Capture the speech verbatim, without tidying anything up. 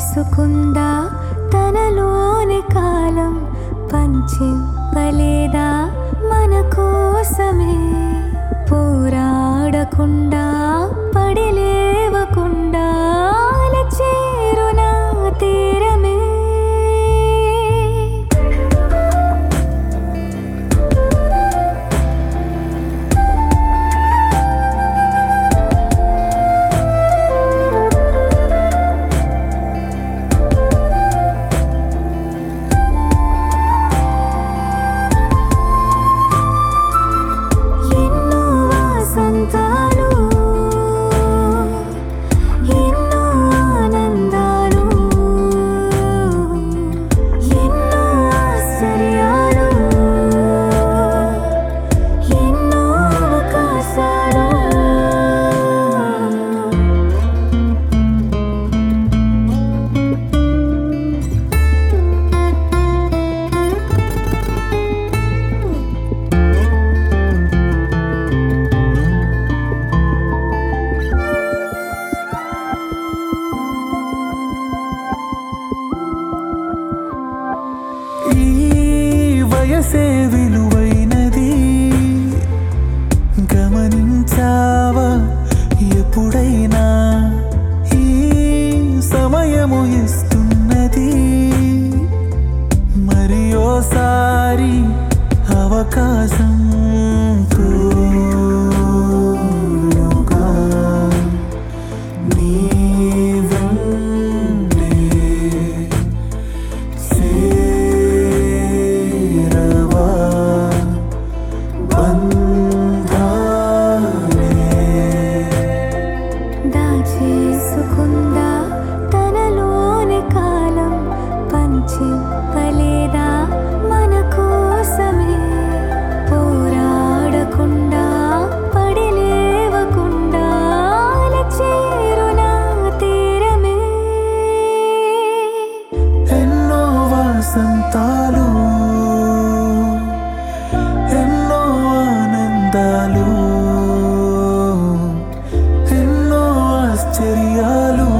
చేసుకుందా తనలోని కాలం పంచింపలేదా మన కోసమే పోరాడకుండా పడి లేవకుండా చేరునా తీరమే వయసే విలువైనది గమనించావా ఎప్పుడైనా ఈ సమయము ఇస్తున్నది మరి ఓసారి అవకాశం కోరుగా నీ వెన్నే చేసుకుందా తనలోని కాలం పంచింపలేదా మన కోసమే పోరాడకుండా పడి లేవకుండా చేరునా తీరమే ఎన్నో వసంతాలు ఎన్నో ఆనందాలు ఎన్నో ఆశ్చర్యాలు